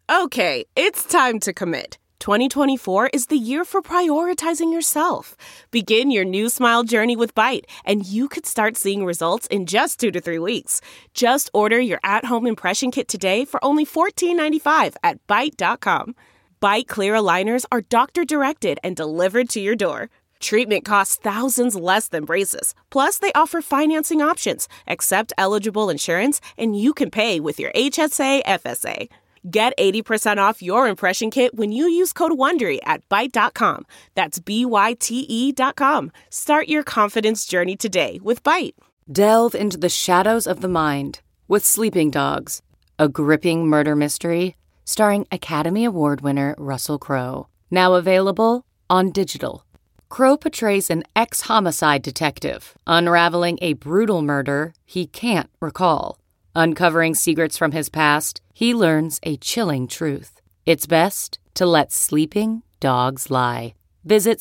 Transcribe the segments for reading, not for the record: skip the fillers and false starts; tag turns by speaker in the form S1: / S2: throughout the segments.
S1: Okay, it's time to commit. 2024 is the year for prioritizing yourself. Begin your new smile journey with Byte, and you could start seeing results in just 2 to 3 weeks. Just order your at-home impression kit today for only $14.95 at Byte.com. Byte Clear aligners are doctor-directed and delivered to your door. Treatment costs thousands less than braces. Plus, they offer financing options, accept eligible insurance, and you can pay with your HSA, FSA. Get 80% off your impression kit when you use code WONDERY at Byte.com. That's BYTE.com. Start your confidence journey today with Byte.
S2: Delve into the shadows of the mind with Sleeping Dogs, a gripping murder mystery starring Academy Award winner Russell Crowe. Now available on digital. Crowe portrays an ex-homicide detective unraveling a brutal murder he can't recall. Uncovering secrets from his past, he learns a chilling truth. It's best to let sleeping dogs lie. Visit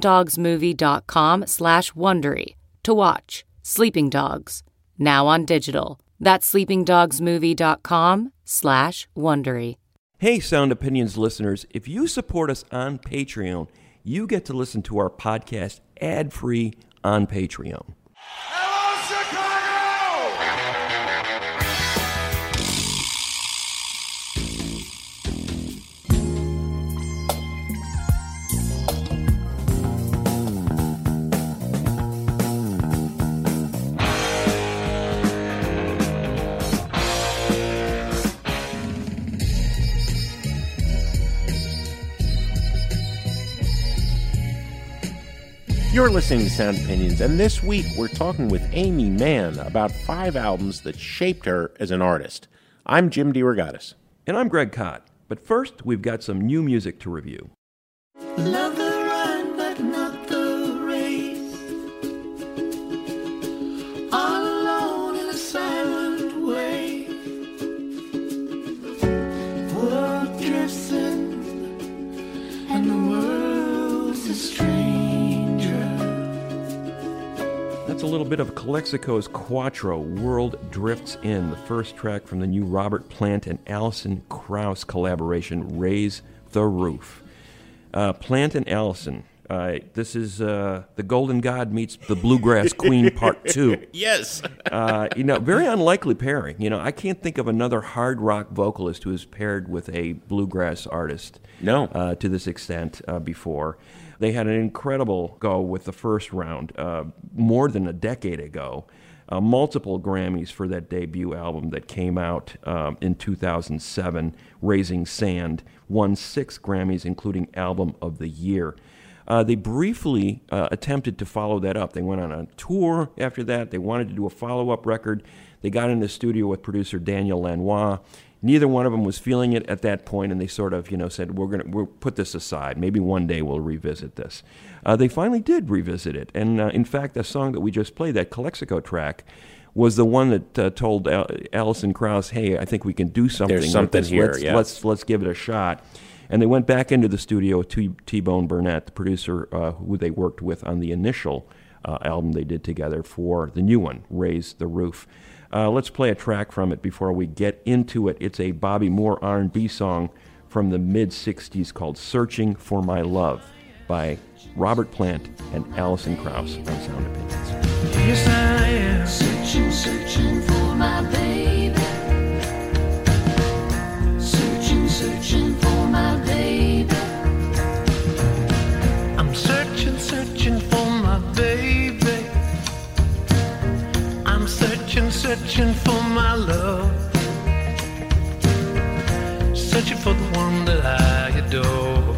S2: sleepingdogsmovie.com/Wondery to watch Sleeping Dogs, now on digital. That's sleepingdogsmovie.com/Wondery.
S3: Hey, Sound Opinions listeners, if you support us on Patreon, you get to listen to our podcast ad-free on Patreon.
S4: Hello, Chicago!
S5: You're listening to Sound Opinions, and this week we're talking with Aimee Mann about 5 albums that shaped her as an artist. I'm Jim DeRogatis.
S3: And I'm Greg Kot. But first, we've got some new music to review.
S6: Love the run, but not the race. All alone in a silent way. World drifts in, and the world's a stranger.
S3: That's a little bit of Calexico's Quattro, World Drifts In, the first track from the new Robert Plant and Alison Krauss collaboration, Raise the Roof. Plant and Alison, this is The Golden God meets the Bluegrass Queen Part 2.
S5: Yes.
S3: Very unlikely pairing. I can't think of another hard rock vocalist who is paired with a bluegrass artist to this extent before. They had an incredible go with the first round more than a decade ago. Multiple Grammys for that debut album that came out in 2007, Raising Sand, won 6 Grammys, including Album of the Year. They briefly attempted to follow that up. They went on a tour after that. They wanted to do a follow-up record. They got in the studio with producer Daniel Lanois. Neither one of them was feeling it at that point, and they sort of, said, we'll put this aside. Maybe one day we'll revisit this. They finally did revisit it, and in fact, the song that we just played, that Calexico track, was the one that told Alison Krauss, "Hey, I think we can do something.
S5: There's something
S3: with this.
S5: here.
S3: Let's give it a shot." And they went back into the studio with T-Bone Burnett, the producer who they worked with on the initial album they did together for the new one, Raise the Roof. Let's play a track from it before we get into it. It's a Bobby Moore R&B song from the mid-'60s called Searching for My Love by Robert Plant and Alison Krauss on Sound Opinions.
S6: Yes, I am searching for my baby. Searching for my baby. I'm searching for my baby. I'm searching for my love. Searching for the one that I adore.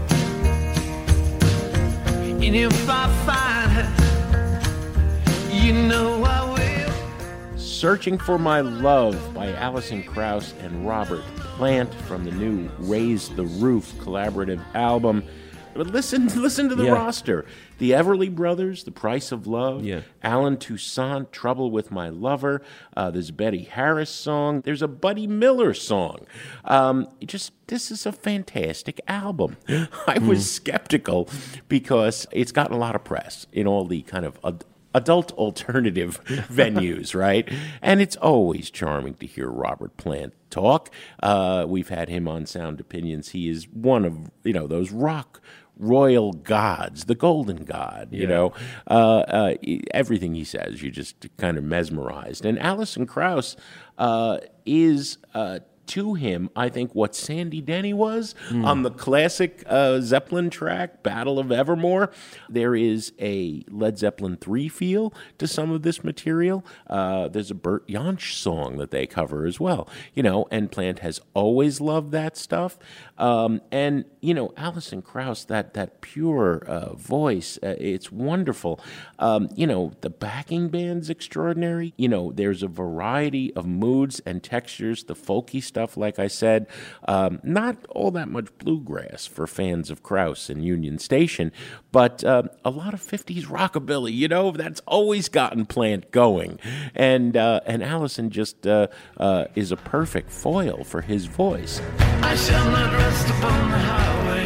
S6: And if I find her, you know I will.
S5: Searching for My Love by Alison Krauss and Robert Plant from the new Raise the Roof collaborative album. But listen to the roster. The Everly Brothers, The Price of Love, Alan Toussaint, Trouble with My Lover, there's a Betty Harris song, there's a Buddy Miller song. This is a fantastic album. I was skeptical because it's gotten a lot of press in all the kind of adult alternative venues, right? And it's always charming to hear Robert Plant talk. We've had him on Sound Opinions. He is one of, those rock royal gods, the golden god, everything he says, you just kind of mesmerized. And Alison Krauss is to him, I think, what Sandy Denny was on the classic Zeppelin track, Battle of Evermore. There is a Led Zeppelin 3 feel to some of this material. There's a Bert Jansch song that they cover as well, and Plant has always loved that stuff. And, Alison Krauss, that pure voice, it's wonderful. The backing band's extraordinary. There's a variety of moods and textures, the folky stuff, like I said, not all that much bluegrass for fans of Krauss and Union Station, but a lot of 50s rockabilly, that's always gotten Plant going. And Alison just is a perfect foil for his voice.
S6: I shall not rest upon the highway.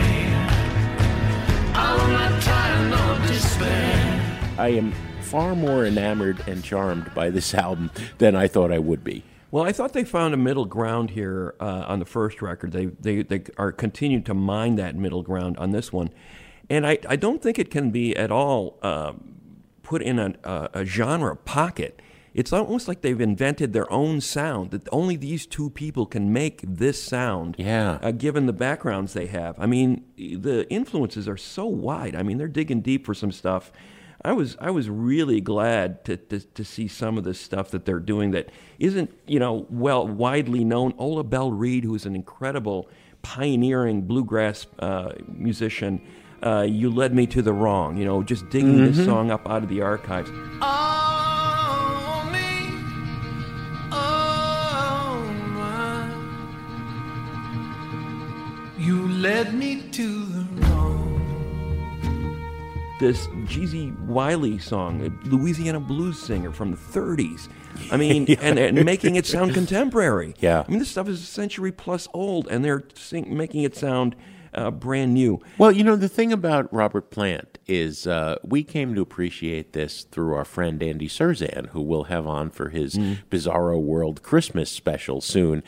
S6: I will not tire nor despair.
S5: I am far more enamored and charmed by this album than I thought I would be.
S3: Well, I thought they found a middle ground here on the first record. They are continuing to mine that middle ground on this one. And I don't think it can be at all put in a genre pocket. It's almost like they've invented their own sound, that only these two people can make this sound, given the backgrounds they have. I mean, the influences are so wide. I mean, they're digging deep for some stuff. I was really glad to see some of this stuff that they're doing that isn't, widely known. Ola Belle Reed, who's an incredible pioneering bluegrass musician, You Led Me to the Wrong, just digging this song up out of the archives.
S6: Oh, me, oh, my. You led me to the wrong.
S3: This Jeezy Wiley song, a Louisiana blues singer from the 30s. I mean, and making it sound contemporary.
S5: Yeah.
S3: I mean, this stuff is a century plus old, and they're making it sound brand new.
S5: Well, the thing about Robert Plant is we came to appreciate this through our friend Andy Surzan, who we'll have on for his Bizarro World Christmas special soon.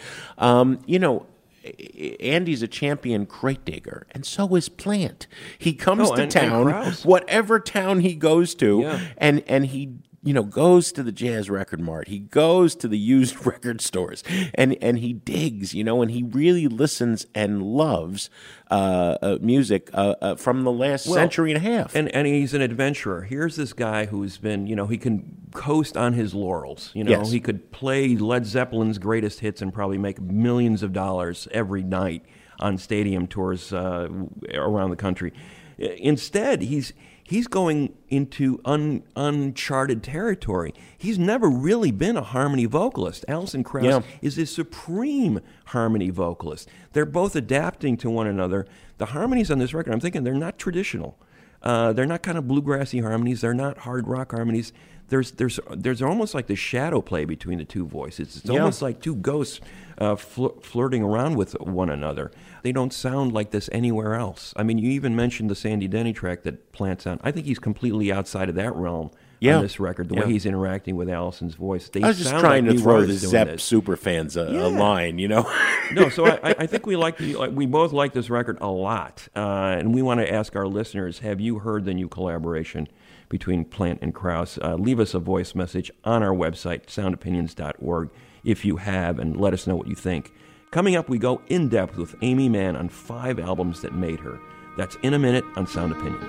S5: Andy's a champion crate digger, and so is Plant. He comes to town, whatever town he goes to, and he goes to the Jazz Record Mart. He goes to the used record stores, and he digs, and he really listens and loves music from the last century and a half.
S3: And he's an adventurer. Here's this guy who's been, he can coast on his laurels.
S5: Yes.
S3: He could play Led Zeppelin's greatest hits and probably make millions of dollars every night on stadium tours around the country. Instead, he's going into uncharted territory. He's never really been a harmony vocalist. Alison Krauss is a supreme harmony vocalist. They're both adapting to one another. The harmonies on this record, I'm thinking, they're not traditional. They're not kind of bluegrassy harmonies. They're not hard rock harmonies. There's almost like the shadow play between the two voices. It's almost like two ghosts flirting around with one another. They don't sound like this anywhere else. I mean, you even mentioned the Sandy Denny track that Plant on. I think he's completely outside of that realm on this record, the way he's interacting with Allison's voice.
S5: I was just trying to throw the Zepp superfans a line,
S3: No, so I think we both like this record a lot. And we want to ask our listeners, have you heard the new collaboration between Plant and Krauss? Leave us a voice message on our website, soundopinions.org, if you have, and let us know what you think. Coming up, we go in depth with Aimee Mann on 5 albums that made her. That's in a minute on Sound Opinions.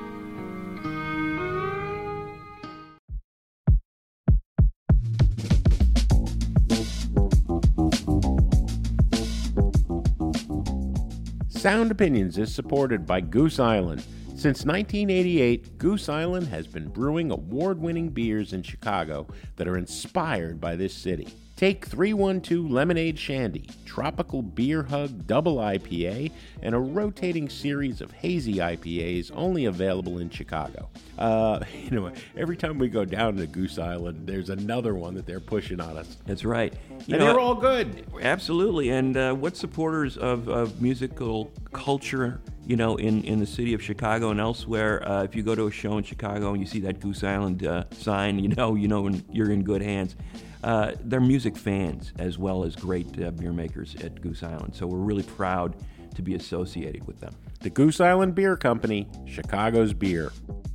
S5: Sound Opinions is supported by Goose Island. Since 1988, Goose Island has been brewing award-winning beers in Chicago that are inspired by this city. Take 312 Lemonade Shandy, Tropical Beer Hug Double IPA, and a rotating series of hazy IPAs only available in Chicago. Every time we go down to Goose Island, there's another one that they're pushing on us.
S3: That's right.
S5: They're all good.
S3: Absolutely. And what supporters of musical culture, in the city of Chicago and elsewhere, if you go to a show in Chicago and you see that Goose Island sign, you're in good hands. They're music fans as well as great beer makers at Goose Island. So we're really proud to be associated with them.
S5: The Goose Island Beer Company, Chicago's beer.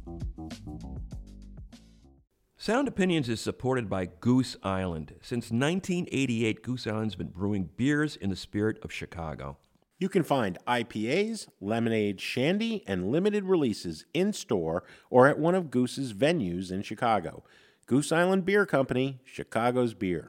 S3: Sound Opinions is supported by Goose Island. Since 1988, Goose Island's been brewing beers in the spirit of Chicago.
S5: You can find IPAs, lemonade, shandy, and limited releases in-store or at one of Goose's venues in Chicago. Goose Island Beer Company, Chicago's beer.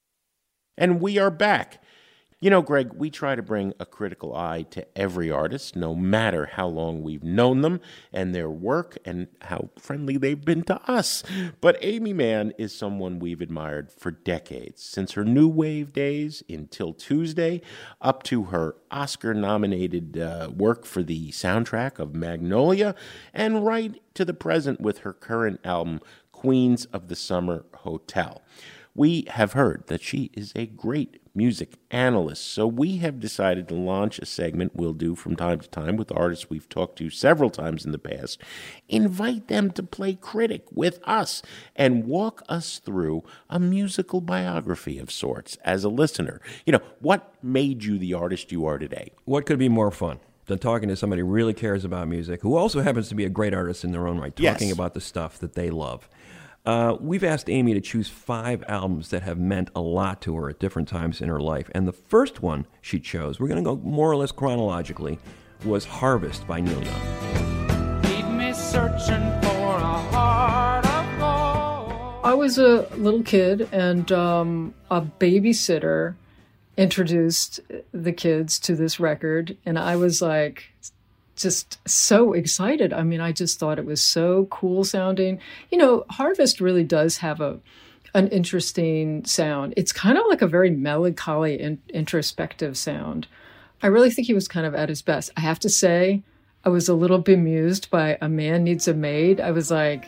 S5: And we are back. Greg, we try to bring a critical eye to every artist, no matter how long we've known them and their work and how friendly they've been to us. But Aimee Mann is someone we've admired for decades, since her New Wave days in Till Tuesday, up to her Oscar-nominated work for the soundtrack of Magnolia, and right to the present with her current album, Queens of the Summer Hotel. We have heard that she is a great music analyst, so we have decided to launch a segment we'll do from time to time with artists we've talked to several times in the past, invite them to play critic with us and walk us through a musical biography of sorts as a listener. What made you the artist you are today?
S3: What could be more fun than talking to somebody who really cares about music, who also happens to be a great artist in their own right, talking about the stuff that they love? We've asked Aimee to choose 5 albums that have meant a lot to her at different times in her life. And the first one she chose, we're going to go more or less chronologically, was Harvest by Neil Young.
S7: Keep me searching for a heart of gold.
S8: I was a little kid, and a babysitter introduced the kids to this record, and I was like just so excited. I mean, I just thought it was so cool sounding. Harvest really does have an interesting sound. It's kind of like a very melancholy and introspective sound. I really think he was kind of at his best. I have to say, I was a little bemused by A Man Needs a Maid. I was like...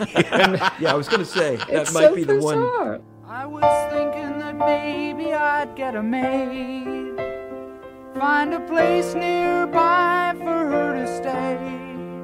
S3: I was going to say, that might be the one.
S7: I was thinking that maybe I'd get a maid, find a place nearby for her to stay,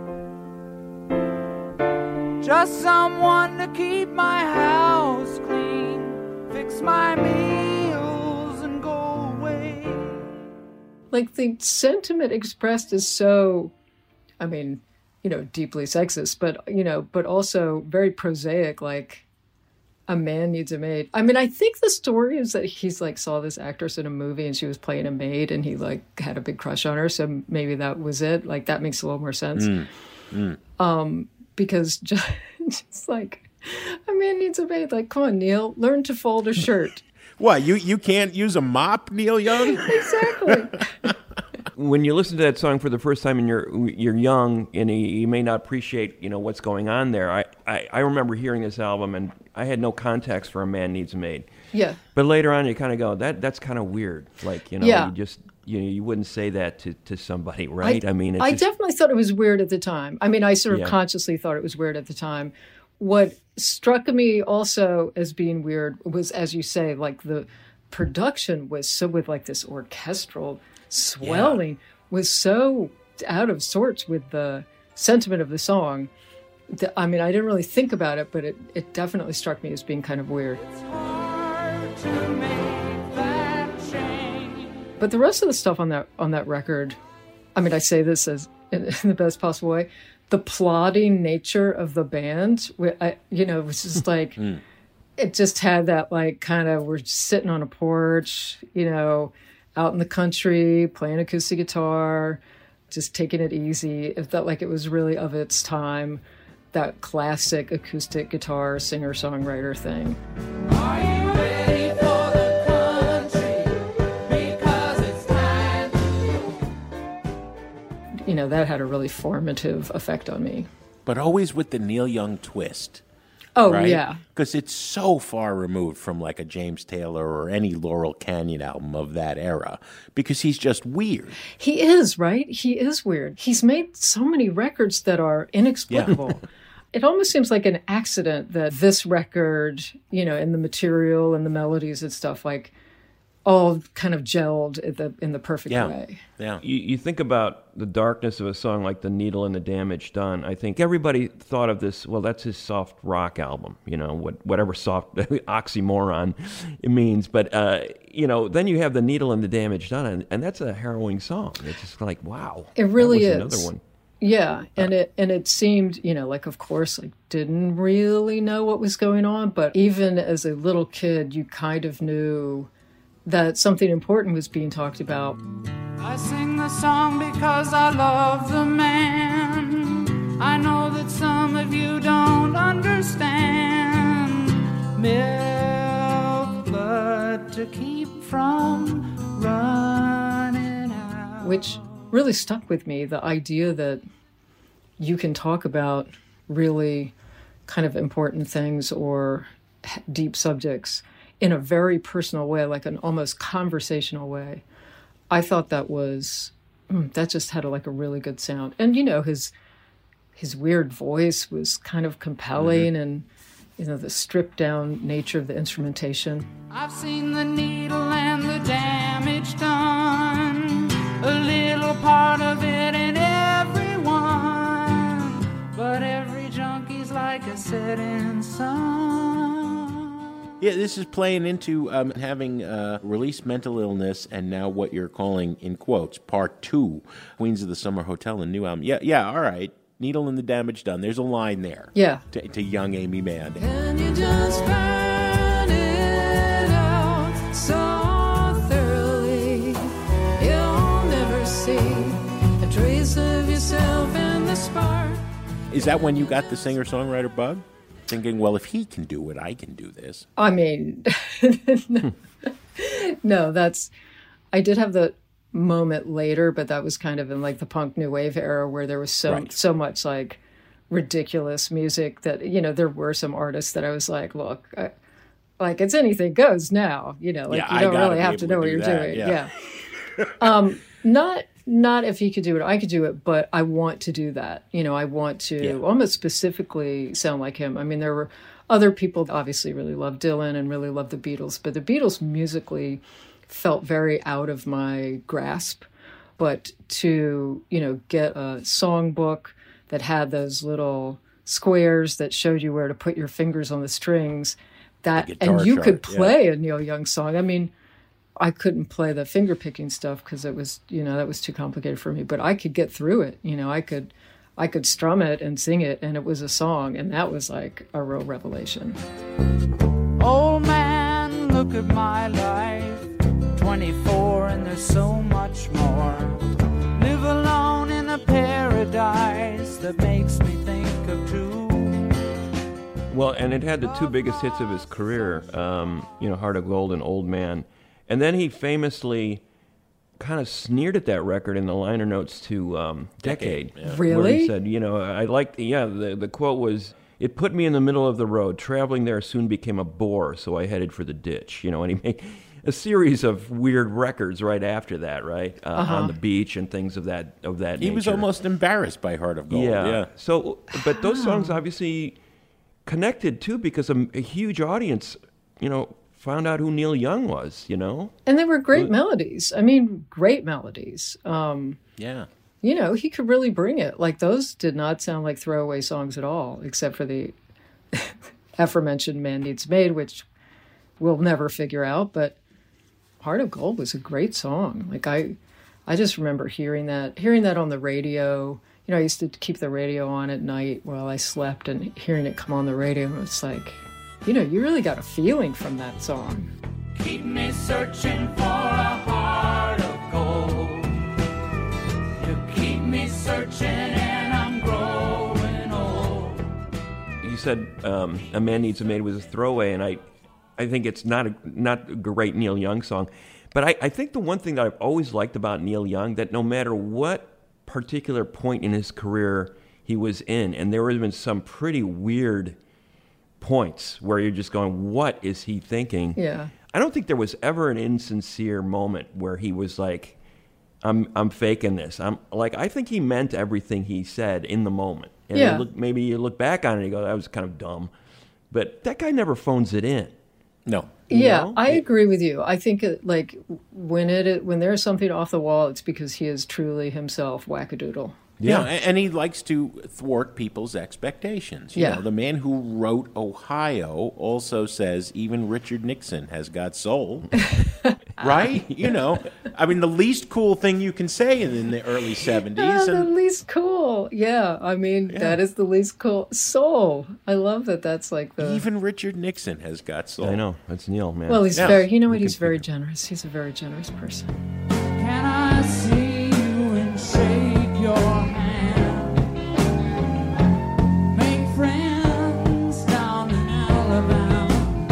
S7: just someone to keep my house clean, fix my meals and go away.
S8: Like, the sentiment expressed is so, deeply sexist, but also very prosaic, like, A Man Needs a Maid. I think the story is that he's saw this actress in a movie and she was playing a maid and he had a big crush on her. So maybe that was it. That makes a little more sense. Because just A Man Needs a Maid. Come on, Neil, learn to fold a shirt.
S5: What, you can't use a mop, Neil Young?
S8: Exactly.
S3: When you listen to that song for the first time and you're young and you may not appreciate what's going on there. I remember hearing this album and I had no context for A Man Needs a Maid.
S8: Yeah.
S3: But later on you kind of go, that's kind of weird. You wouldn't say that to somebody, right?
S8: I definitely thought it was weird at the time. I sort of consciously thought it was weird at the time. What struck me also as being weird was, as you say, the production was so with this orchestral swelling was so out of sorts with the sentiment of the song. I didn't really think about it, but it definitely struck me as being kind of weird.
S7: It's hard to make that change.
S8: But the rest of the stuff on that record, I say this as in the best possible way, the plodding nature of the band, it was just it just had that we're just sitting on a porch, out in the country, playing acoustic guitar, just taking it easy. It felt like it was really of its time, that classic acoustic guitar singer-songwriter thing.
S7: Are you ready for the country? Because it's time.
S8: That had a really formative effect on me.
S5: But always with the Neil Young twist.
S8: Oh,
S5: right?
S8: yeah.
S5: Because it's so far removed from a James Taylor or any Laurel Canyon album of that era. Because he's just weird.
S8: He is, right? He is weird. He's made so many records that are inexplicable. Yeah. It almost seems like an accident that this record, and the material and the melodies and stuff, all kind of gelled in the perfect
S5: Yeah.
S8: way.
S5: Yeah.
S3: You think about the darkness of a song like The Needle and the Damage Done. I think everybody thought of this, well, that's his soft rock album, whatever soft oxymoron it means. But, then you have The Needle and the Damage Done, and that's a harrowing song. It's just like, wow.
S8: It really
S3: that was
S8: is.
S3: Another one.
S8: Yeah, and it seemed, of course, didn't really know what was going on, but even as a little kid, you kind of knew that something important was being talked about.
S7: I sing the song because I love the man. I know that some of you don't understand. Milk blood to keep from running out.
S8: Which really stuck with me, the idea that you can talk about really kind of important things or deep subjects in a very personal way, like an almost conversational way. I thought that just had a really good sound. And, his weird voice was kind of compelling, and, the stripped down nature of the instrumentation.
S7: I've seen the needle and the damage done, a little part of it in everyone, but every junkie's like a setting sun.
S5: Yeah, this is playing into having released mental illness and now what you're calling, in quotes, part 2, Queens of the Summer Hotel and new album. Yeah, all right. Needle and the Damage Done. There's a line there.
S8: Yeah.
S5: To young Amy Mann.
S6: Can you just find it out so thoroughly? You'll never see a trace of yourself in the spark.
S5: Is that when you got the singer-songwriter bug? Thinking, well, if he can do it, I can do this.
S8: I mean, no, I did have the moment later, but that was kind of in the punk new wave era where there was so much ridiculous music that, there were some artists that I was like, look, it's anything goes now, you don't really have to know what you're doing. Yeah. Not if he could do it, I could do it, but I want to do that. I want to almost specifically sound like him. I mean, there were other people obviously really loved Dylan and really loved the Beatles, but the Beatles musically felt very out of my grasp. But to, get a songbook that had those little squares that showed you where to put your fingers on the strings, and you could play a Neil Young song. I mean, I couldn't play the finger picking stuff because it was, that was too complicated for me, but I could get through it. I could strum it and sing it, and it was a song, and that was like a real revelation.
S7: Old man, look at my life, 24 and there's so much more. Live alone in a paradise that makes me think of two.
S3: Well, and it had the two biggest hits of his career, Heart of Gold and Old Man. And then he famously kind of sneered at that record in the liner notes to Decade.
S5: Yeah.
S8: Really?
S3: Where he said, I liked, the quote was, "It put me in the middle of the road. Traveling there soon became a bore, so I headed for the ditch." And he made a series of weird records right after that, right? On the beach and things of that nature.
S5: He was almost embarrassed by Heart of Gold. Yeah.
S3: So, but those songs obviously connected too, because a huge audience, found out who Neil Young was,
S8: And they were great melodies. I mean, great melodies.
S5: Yeah.
S8: He could really bring it. Like, those did not sound like throwaway songs at all, except for the aforementioned Man Needs Made, which we'll never figure out. But Heart of Gold was a great song. Like, I just remember hearing that on the radio. I used to keep the radio on at night while I slept and hearing it come on the radio. And it's like, you really got a feeling from that song.
S6: Keep me searching for a heart of gold. You keep me searching and I'm growing old.
S3: You said A Man Needs a Maid was a throwaway, and I think it's not a great Neil Young song. But I think the one thing that I've always liked about Neil Young, that no matter what particular point in his career he was in, and there have been some pretty weird points where you're just going, what is he thinking?
S8: Yeah.
S3: I don't think there was ever an insincere moment where he was like, I'm faking this. I think he meant everything he said in the moment. And maybe you look back on it and you go, that was kind of dumb. But that guy never phones it in.
S5: No.
S8: Yeah,
S5: know?
S8: I agree with you. I think like when there's something off the wall, it's because he is truly himself wackadoodle.
S5: Yeah, and he likes to thwart people's expectations. You
S8: Yeah.
S5: know, the man who wrote Ohio also says even Richard Nixon has got soul. Right? You know, I mean, the least cool thing you can say in the early 70s.
S8: The least cool. Yeah, I mean, that is the least cool. Soul. I love that that's like the...
S5: Even Richard Nixon has got soul.
S3: I know. That's Neil, man.
S8: Well, he's
S5: Yeah.
S8: very, you know what, he's very generous. He's a very generous person.
S7: Can I see you and shake your hand? Make friends down in Alabama.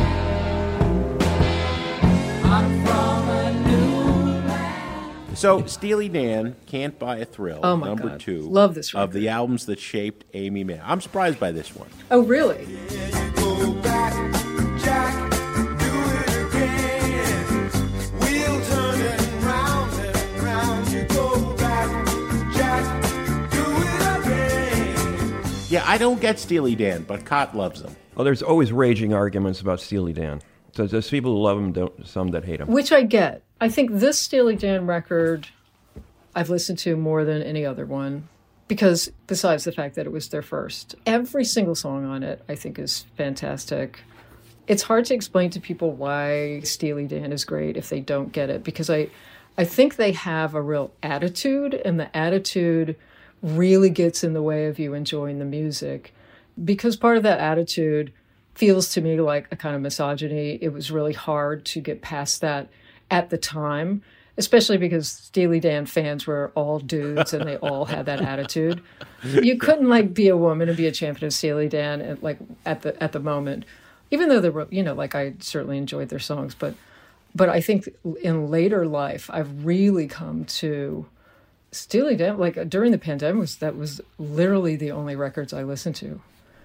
S7: I'm from a new land.
S5: So, Steely Dan, Can't Buy a Thrill,
S8: Oh my
S5: number
S8: God.
S5: 2
S8: Love this
S5: of the
S8: record.
S5: albums that shaped Amy Mann. I'm surprised by this one.
S8: Oh, really?
S4: Go back, Jack, do it again. We'll turn it round and round. You go back, Jack, do it again.
S5: Yeah, I don't get Steely Dan, but Cott loves them.
S3: Oh, there's always raging arguments about Steely Dan. So there's people who love him, some that hate him.
S8: Which I get. I think this Steely Dan record I've listened to more than any other one because besides the fact that it was their first, every single song on it I think is fantastic. It's hard to explain to people why Steely Dan is great if they don't get it because I think they have a real attitude and the attitude really gets in the way of you enjoying the music because part of that attitude feels to me like a kind of misogyny. It was really hard to get past that at the time, especially because Steely Dan fans were all dudes and they all had that attitude. You couldn't like be a woman and be a champion of Steely Dan at, like at the moment, even though they were, you know, like I certainly enjoyed their songs, but I think in later life I've really come to Steely Dan. Like during the pandemic, that was literally the only records I listened to.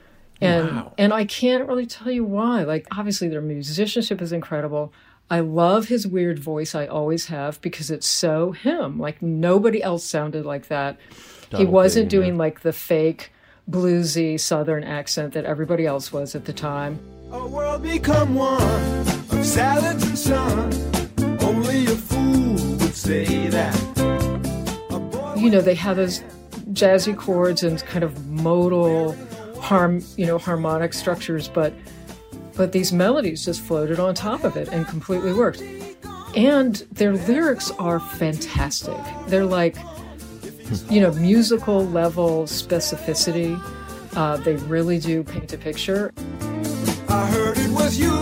S8: And I can't really tell you why. Like, obviously, their musicianship is incredible. I love his weird voice. I always have because it's so him. Like, nobody else sounded like that. He wasn't doing, like, the fake bluesy Southern accent that everybody else was at the time.
S4: A world become one of salads and sun. Only a fool would say that.
S8: You know, they have those jazzy chords and kind of modal harmonic structures, but these melodies just floated on top of it and completely worked. And their lyrics are fantastic. They're like, you know, musical level specificity. They really do paint a picture.
S4: I heard it was you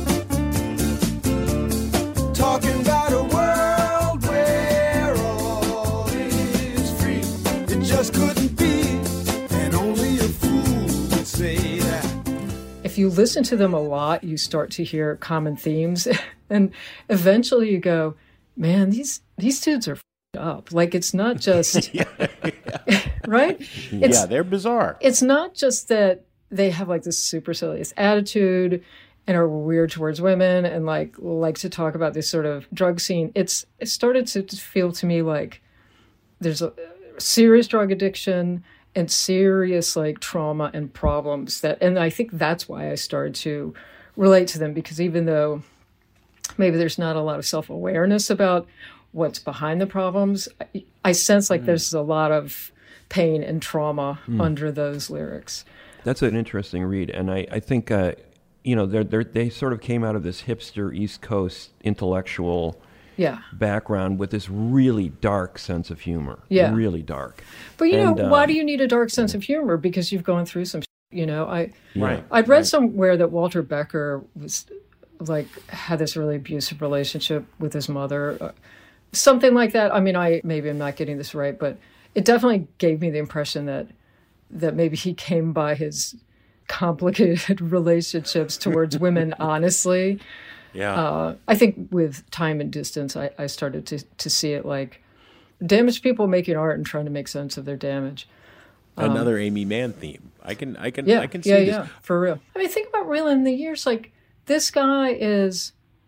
S4: talking about a world where all is free. It just couldn't be, and only a fool would say that.
S8: If you listen to them a lot, you start to hear common themes, and eventually you go, man, these dudes are f***ed up. Like, it's not just, right?
S5: They're bizarre.
S8: It's not just that they have like this supercilious attitude and are weird towards women and like to talk about this sort of drug scene. It started to feel to me like there's a serious drug addiction and serious like trauma and problems and I think that's why I started to relate to them, because even though maybe there's not a lot of self-awareness about what's behind the problems, I sense like there's a lot of pain and trauma under those lyrics.
S3: That's an interesting read, and I think they sort of came out of this hipster East Coast intellectual background with this really dark sense of humor.
S8: Yeah,
S3: really dark.
S8: But you know, why do you need a dark sense of humor? Because you've gone through some. You know, I'd read somewhere that Walter Becker was like had this really abusive relationship with his mother, something like that. I mean, maybe I'm not getting this right, but it definitely gave me the impression that maybe he came by his complicated relationships towards women honestly.
S5: Yeah.
S8: I think with time and distance, I started to see it like damaged people making art and trying to make sense of their damage.
S5: Another Amy Mann theme. I can see this.
S8: Yeah, for real. I mean, think about real in the years, like this guy is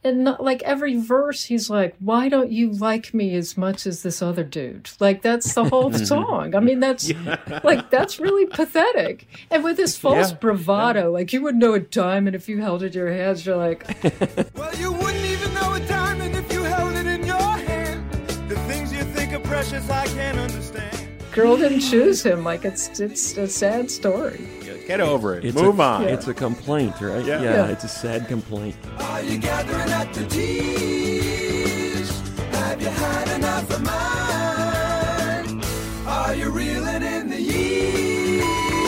S8: And not, like every verse, he's like, "Why don't you like me as much as this other dude?" Like that's the whole song. I mean, that's like that's really pathetic. And with this false bravado, like you wouldn't know a diamond if you held it in your hands. You're like,
S4: Well, you wouldn't even know a diamond if you held it in your hand. The things you think are precious, I can't understand.
S8: girl didn't choose him. Like it's a sad story.
S5: Get over it.
S3: It's
S5: Move on.
S3: It's a complaint, right?
S5: Yeah.
S3: It's a sad complaint.
S4: Are you gathering at the T's? Have you had enough of mine? Are you reeling in the years?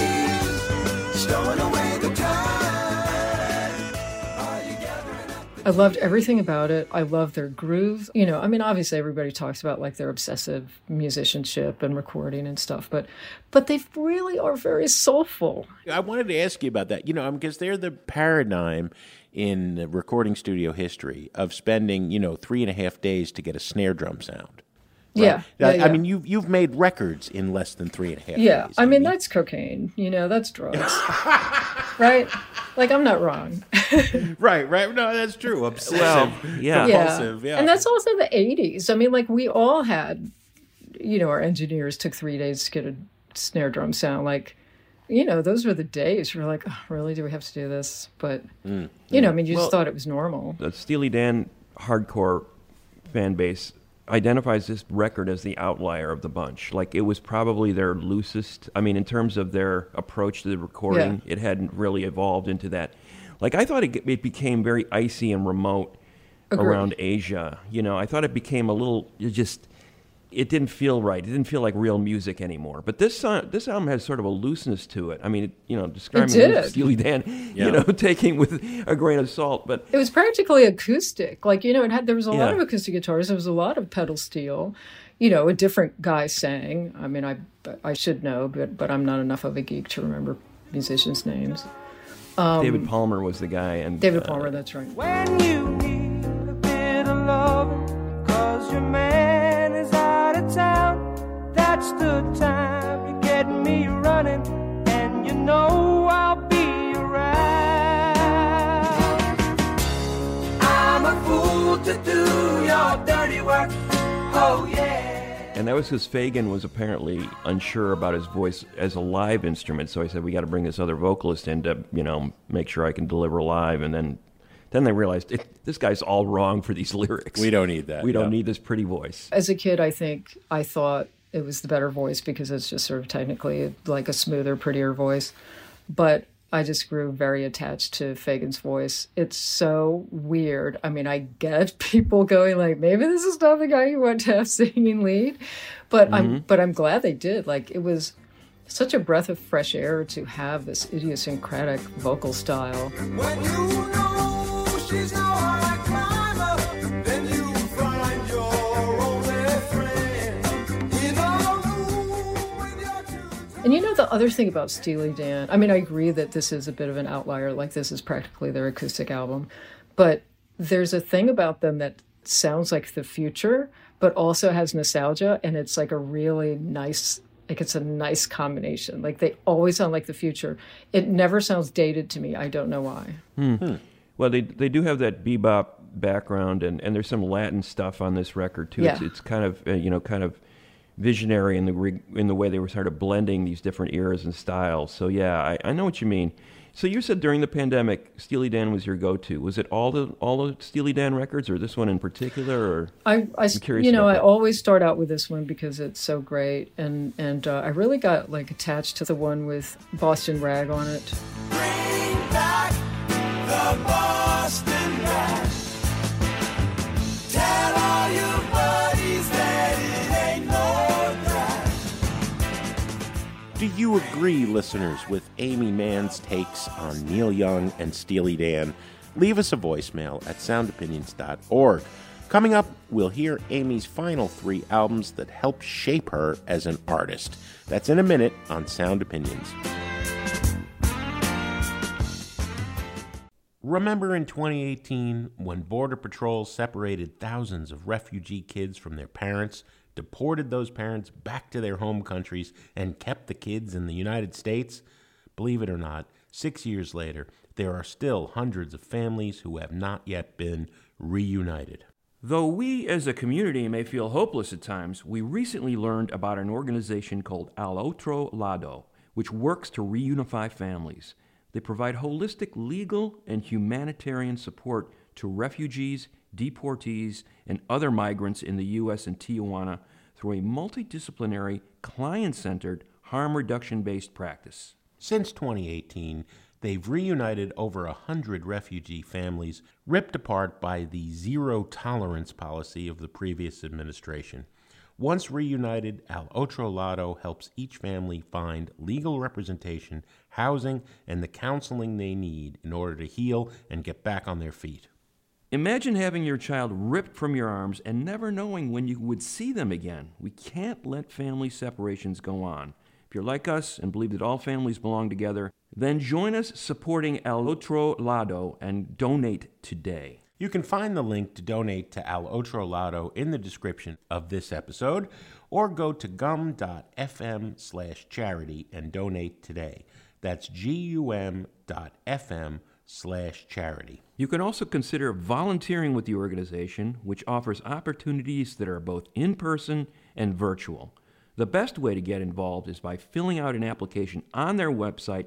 S4: Stowing away the time? Are you gathering at the
S8: I loved everything about it. I love their groove. You know, I mean, obviously everybody talks about like their obsessive musicianship and recording and stuff, but they really are very soulful.
S5: I wanted to ask you about that, because they're the paradigm in the recording studio history of spending, 3.5 days to get a snare drum sound. Right?
S8: Yeah.
S5: I mean, you've made records in less than 3.5 days.
S8: Yeah, I mean, that's cocaine. That's drugs. Right? Like, I'm not wrong.
S5: Right. No, that's true. Obsessive,
S3: Well, yeah.
S5: compulsive, yeah.
S8: And that's also the 80s. I mean, like, we all had, our engineers took 3 days to get a snare drum sound. Like, those were the days. We're like, oh, really? Do we have to do this? But, I mean, you just thought it was normal.
S3: The Steely Dan hardcore fan base identifies this record as the outlier of the bunch. Like, it was probably their loosest. I mean, in terms of their approach to the recording, it hadn't really evolved into that. Like, I thought it became very icy and remote around Asia. I thought it became a little, it didn't feel right. It didn't feel like real music anymore. But this album has sort of a looseness to it. I mean, describing Steely Dan, taking with a grain of salt. But
S8: it was practically acoustic. Like, there was a lot of acoustic guitars. There was a lot of pedal steel. A different guy sang. I mean, I should know, but I'm not enough of a geek to remember musicians' names.
S3: David Palmer was the guy. And
S8: David Palmer, that's right.
S9: When you need a bit of love, 'cause your man is out of town, that's the time you get me running, and I'll be around. I'm a fool to do your dirty work, oh yeah.
S3: And that was because Fagen was apparently unsure about his voice as a live instrument, so I said, we got to bring this other vocalist in to, make sure I can deliver live. And then they realized, this guy's all wrong for these lyrics.
S5: We don't need that.
S3: We don't need this pretty voice.
S8: As a kid, I think I thought it was the better voice because it's just sort of technically like a smoother, prettier voice. But I just grew very attached to Fagen's voice. It's so weird. I mean, I get people going like, maybe this is not the guy you want to have singing lead, but I'm glad they did. Like, it was such a breath of fresh air to have this idiosyncratic vocal style.
S4: When you know she's no high climber, then you find your only friend in a room with your two.
S8: And the other thing about Steely Dan, I mean, I agree that this is a bit of an outlier, like this is practically their acoustic album, but there's a thing about them that sounds like the future, but also has nostalgia, and it's like a really nice, like it's a nice combination. Like they always sound like the future. It never sounds dated to me. I don't know why.
S3: Well, they do have that bebop background, and there's some Latin stuff on this record too.
S8: Yeah.
S3: It's kind of kind of visionary in the way they were sort of blending these different eras and styles. So yeah, I know what you mean. So you said during the pandemic, Steely Dan was your go-to. Was it all the Steely Dan records, or this one in particular? Or
S8: I'm
S3: curious about
S8: I
S3: that.
S8: always start out with this one because it's so great, and I really got like attached to the one with Boston Rag on it.
S4: Bring back the Boston Rag. Tell all your buddies that it ain't no drag.
S5: Do you agree, listeners, with Amy Mann's takes on Neil Young and Steely Dan? Leave us a voicemail at soundopinions.org. Coming up, we'll hear Amy's final 3 albums that helped shape her as an artist. That's in a minute on Sound Opinions. Remember in 2018 when Border Patrol separated thousands of refugee kids from their parents, deported those parents back to their home countries, and kept the kids in the United States? Believe it or not, 6 years later, there are still hundreds of families who have not yet been reunited.
S3: Though we as a community may feel hopeless at times, we recently learned about an organization called Al Otro Lado, which works to reunify families. They provide holistic legal and humanitarian support to refugees, deportees, and other migrants in the U.S. and Tijuana through a multidisciplinary, client-centered, harm reduction-based practice.
S5: Since 2018, they've reunited over 100 refugee families ripped apart by the zero-tolerance policy of the previous administration. Once reunited, Al Otro Lado helps each family find legal representation, housing, and the counseling they need in order to heal and get back on their feet.
S3: Imagine having your child ripped from your arms and never knowing when you would see them again. We can't let family separations go on. If you're like us and believe that all families belong together, then join us supporting Al Otro Lado and donate today.
S5: You can find the link to donate to Al Otro Lado in the description of this episode, or go to gum.fm/charity and donate today. That's gum.fm/charity.
S3: You can also consider volunteering with the organization, which offers opportunities that are both in-person and virtual. The best way to get involved is by filling out an application on their website,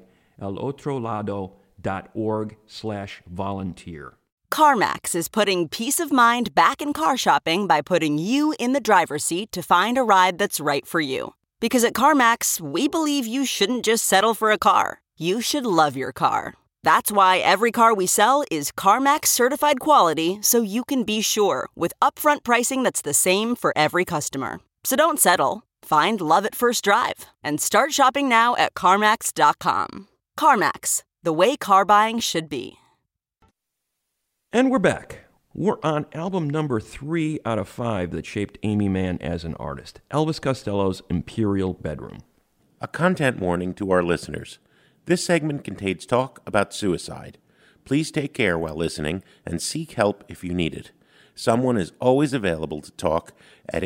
S3: alotrolado.org/volunteer.
S10: CarMax is putting peace of mind back in car shopping by putting you in the driver's seat to find a ride that's right for you. Because at CarMax, we believe you shouldn't just settle for a car. You should love your car. That's why every car we sell is CarMax certified quality, so you can be sure with upfront pricing that's the same for every customer. So don't settle. Find love at first drive and start shopping now at CarMax.com. CarMax, the way car buying should be.
S3: And we're back. We're on album number 3 out of 5 that shaped Aimee Mann as an artist, Elvis Costello's Imperial Bedroom.
S5: A content warning to our listeners. This segment contains talk about suicide. Please take care while listening and seek help if you need it. Someone is always available to talk at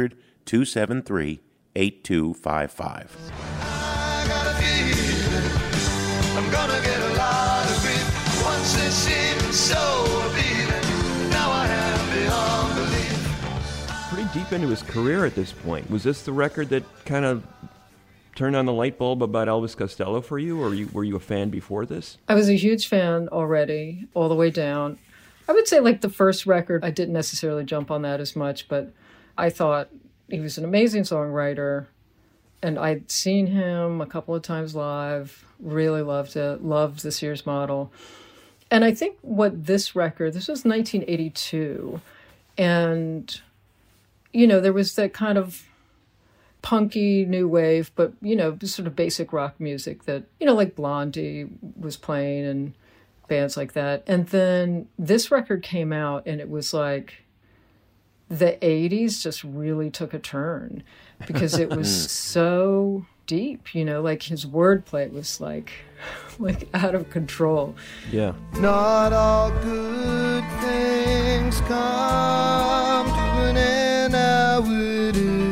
S5: 800-273-8255.
S4: I got a feeling I'm gonna get a lot of grief. Once it seemed so appealing, now I have beyond belief.
S3: Pretty deep into his career at this point. Was this the record that kind of turned on the light bulb about Elvis Costello for you, or were you a fan before this?
S8: I was a huge fan already, all the way down. I would say like the first record, I didn't necessarily jump on that as much, but I thought he was an amazing songwriter, and I'd seen him a couple of times live, really loved it, loved the Sears model. And I think what this record, this was 1982, and, you know, there was that kind of punky new wave, but, you know, sort of basic rock music that, you know, like Blondie was playing and bands like that. And then this record came out and it was like the 80s just really took a turn because it was so deep, you know, like his wordplay was like out of control.
S3: Yeah.
S4: Not all good things come to an end nowadays.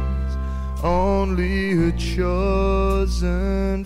S4: Only a chosen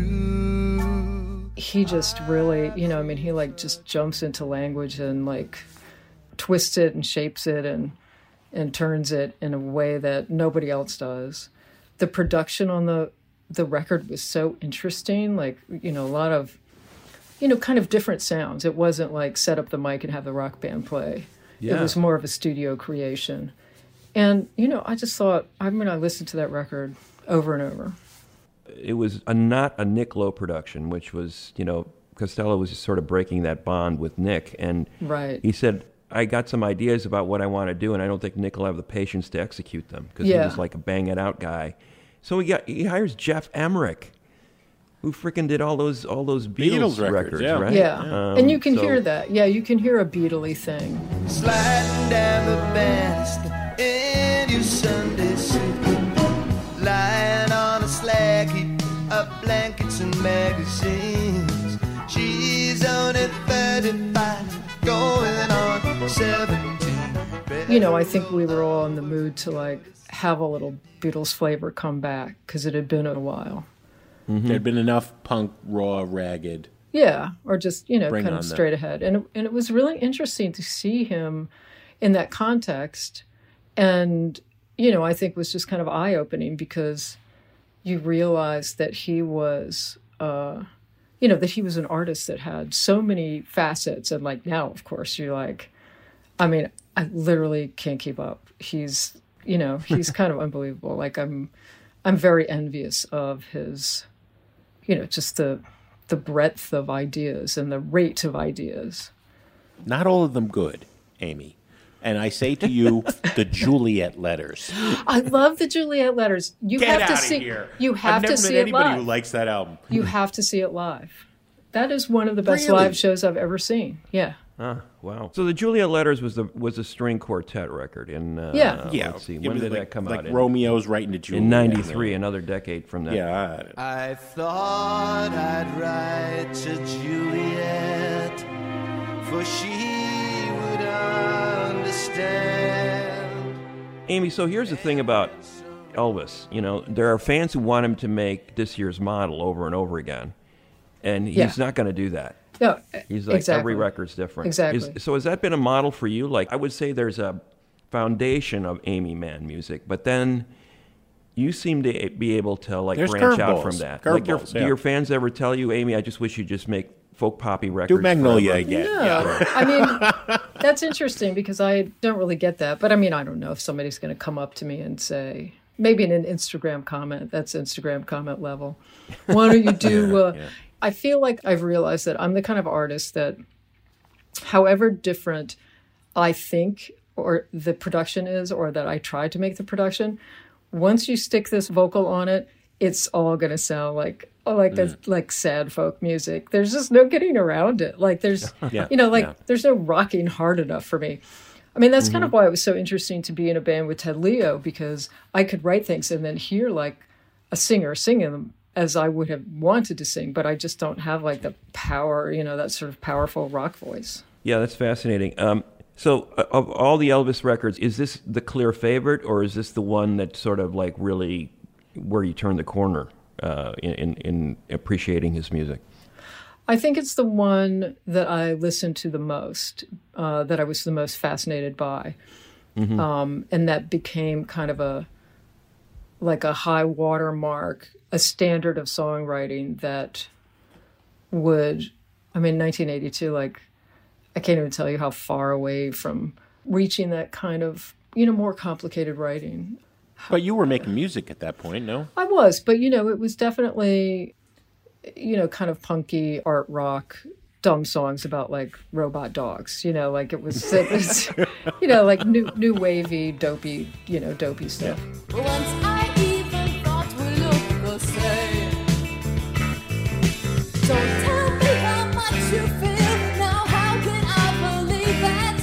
S4: few.
S8: He just really, you know, I mean, he like just jumps into language and like twists it and shapes it and turns it in a way that nobody else does. The production on the record was so interesting, like, you know, a lot of, you know, kind of different sounds. It wasn't like set up the mic and have the rock band play.
S3: Yeah.
S8: It was more of a studio creation. And, you know, I just thought, I mean, I listened to that record over and over.
S3: It was not a Nick Lowe production, which was, you know, Costello was just sort of breaking that bond with Nick. And
S8: right.
S3: He said, I got some ideas about what I want to do, and I don't think Nick will have the patience to execute them because he was like a bang-it-out guy. So he hires Jeff Emmerich, who freaking did all those Beatles records, right?
S8: Yeah, and you can hear that. Yeah, you can hear a Beatle-y thing.
S4: Sliding down the banister in your Sunday suit, lying on a slag heap of blankets and magazines. She's only 35, going on 17.
S8: You know, I think we were all in the mood to like have a little Beatles flavor come back because it had been a while.
S5: Mm-hmm. There'd been enough punk, raw, ragged.
S8: Yeah, or just,
S5: Bring
S8: kind
S5: on
S8: of straight ahead. And it was really interesting to see him in that context. And, I think was just kind of eye-opening because you realize that he was, that he was an artist that had so many facets. And like now, of course, you're like, I mean, I literally can't keep up. He's kind of unbelievable. Like I'm very envious of his, just the breadth of ideas and the rate of ideas.
S5: Not all of them good, Amy. And I say to you, the Juliet Letters.
S8: I love the Juliet Letters. You
S5: Get
S8: have to
S5: outta
S8: see.
S5: here.
S8: You have to see it
S5: I've never met anybody
S8: live.
S5: who likes that album.
S8: You have to see it live. That is one of the best
S5: Really?
S8: live shows I've ever seen. Yeah.
S3: Wow. So the Juliet Letters was a string quartet record in
S8: Yeah.
S3: Let's see, when did that come out?
S5: Like Romeo's writing to Juliet.
S3: In 93, another decade from that.
S5: Yeah.
S4: I thought I'd write to Juliet, for she would understand.
S3: Amy, so here's the thing about Elvis. There are fans who want him to make This Year's Model over and over again, and he's not going to do that.
S8: No,
S3: He's like,
S8: exactly.
S3: every record's different.
S8: Exactly.
S3: So has that been a model for you? Like, I would say there's a foundation of Amy Mann music, but then you seem to be able to
S5: There's
S3: branch out
S5: curveballs.
S3: from that.
S5: Curveballs,
S3: Do your fans ever tell you, Amy, I just wish you'd just make folk poppy records?
S5: Do Magnolia
S3: forever?
S5: again.
S8: Yeah. I mean, that's interesting because I don't really get that. But I mean, I don't know if somebody's going to come up to me and say, maybe in an Instagram comment, that's Instagram comment level, why don't you do... I feel like I've realized that I'm the kind of artist that, however different I think or the production is, or that I try to make the production, once you stick this vocal on it, it's all going to sound like like sad folk music. There's just no getting around it. Like there's, there's no rocking hard enough for me. I mean, that's kind of why it was so interesting to be in a band with Ted Leo, because I could write things and then hear like a singer singing them as I would have wanted to sing, but I just don't have like the power, that sort of powerful rock voice.
S3: Yeah, that's fascinating. So of all the Elvis records, is this the clear favorite, or is this the one that sort of like really where you turn the corner in appreciating his music?
S8: I think it's the one that I listened to the most, that I was the most fascinated by. And that became kind of a high water mark, a standard of songwriting that would, 1982, I can't even tell you how far away from reaching that kind of, more complicated writing.
S5: But you were making music at that point, no?
S8: I was, but, it was definitely, kind of punky art rock, dumb songs about robot dogs, it was new wavy, dopey, dopey stuff.
S6: Once I even thought we looked the same. Don't tell me how much you feel. Now how can I believe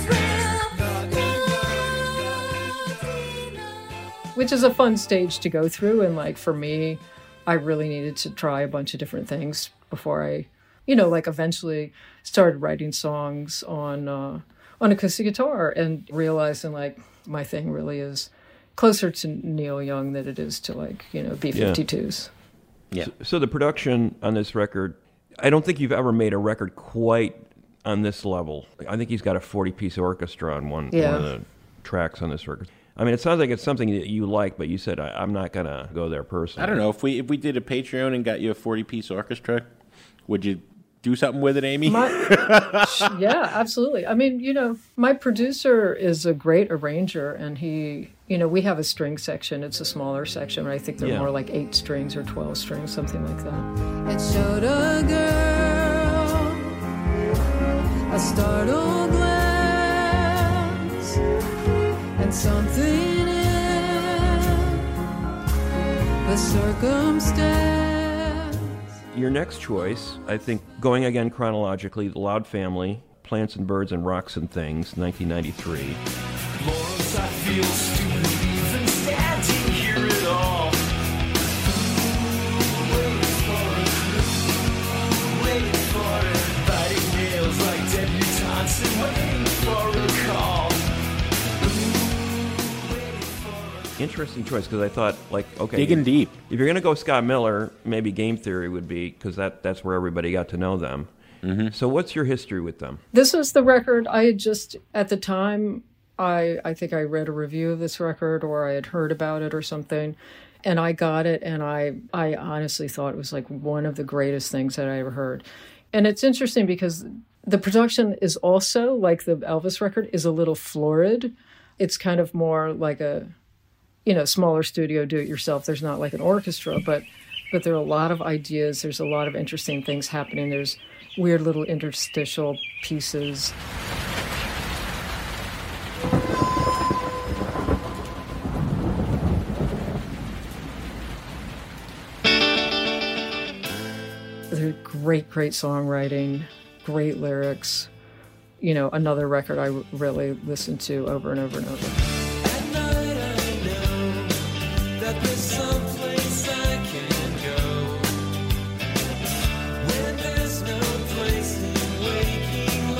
S6: that's real?
S8: Which is a fun stage to go through, and for me, I really needed to try a bunch of different things before I, eventually started writing songs on acoustic guitar and realizing my thing really is closer to Neil Young than it is to B-52s.
S5: Yeah.
S3: So the production on this record, I don't think you've ever made a record quite on this level. I think he's got a 40-piece orchestra on one of the tracks on this record. It sounds like it's something that you like, but you said I'm not going to go there personally.
S5: I don't know. If we did a Patreon and got you a 40-piece orchestra, would you do something with it, Amy?
S8: Yeah, absolutely. My producer is a great arranger, and he, we have a string section. It's a smaller section, but I think they're more like 8 strings or 12 strings, something like that.
S6: It showed a girl a startled glance and something in the circumstance.
S3: Your next choice, I think, going again chronologically, The Loud Family, Plants and Birds and Rocks and Things, 1993.
S4: Morals, I feel stupid even standing here at all. Waiting for it, biting nails like debutantes and waiting for a call.
S3: Interesting choice, because I thought, okay,
S5: digging deep.
S3: If you're going to go Scott Miller, maybe Game Theory would be, because that's where everybody got to know them. So what's your history with them?
S8: This was the record I had just, at the time, I think I read a review of this record or I had heard about it or something, and I got it, and I honestly thought it was like one of the greatest things that I ever heard. And it's interesting because the production is also, like the Elvis record, is a little florid. It's kind of more like a, smaller studio, do-it-yourself. There's not like an orchestra, but there are a lot of ideas. There's a lot of interesting things happening. There's weird little interstitial pieces. There's great songwriting, great lyrics. Another record I really listened to over and over and over.
S4: At night I know that there's someplace I can go when there's no place in waking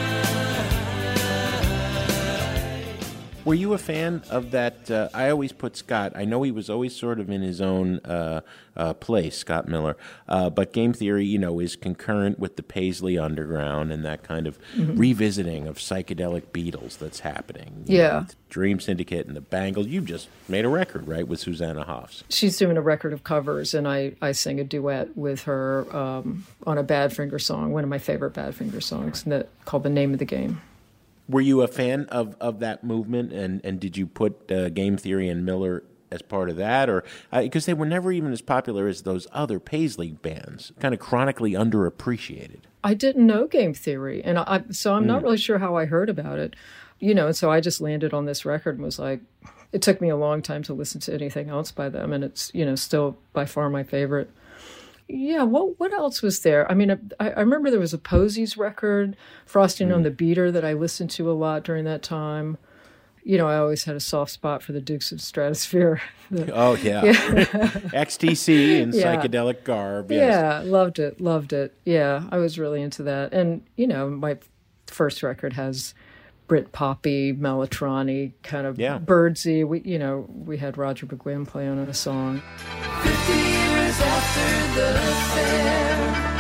S4: life.
S5: Were you a fan of that? I always put Scott. I know he was always sort of in his own place, Scott Miller. But Game Theory, is concurrent with the Paisley Underground and that kind of revisiting of psychedelic Beatles that's happening.
S8: Yeah.
S5: Dream Syndicate and the Bangles. You just made a record, right, with Susanna Hoffs.
S8: She's doing a record of covers, and I sing a duet with her on a Badfinger song, one of my favorite Badfinger songs, called The Name of the Game.
S5: Were you a fan of that movement, and did you put Game Theory and Miller as part of that, or because they were never even as popular as those other Paisley bands, kind of chronically underappreciated?
S8: I didn't know Game Theory, and so I'm not really sure how I heard about it, and so I just landed on this record and was like, it took me a long time to listen to anything else by them, and it's still by far my favorite. Yeah, what else was there? I mean, I remember there was a Posies record, Frosting on the Beater, that I listened to a lot during that time. I always had a soft spot for the Dukes of Stratosphere.
S5: Oh, yeah. XTC in psychedelic garb. Yes.
S8: Yeah, loved it. Yeah, I was really into that. And, my first record has Brit poppy, Melotronic, kind of birdsy. We had Roger McGuinn play on a song.
S6: 50 years after the fair.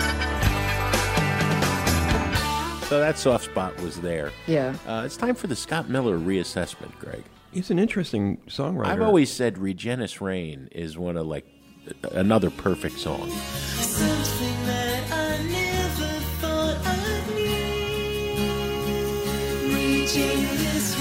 S5: So that soft spot was there.
S8: Yeah.
S5: It's time for the Scott Miller reassessment, Greg.
S3: He's an interesting songwriter.
S5: I've always said Regenus Rain is one of, another perfect song.
S4: Something that I never thought I'd need. Regenus,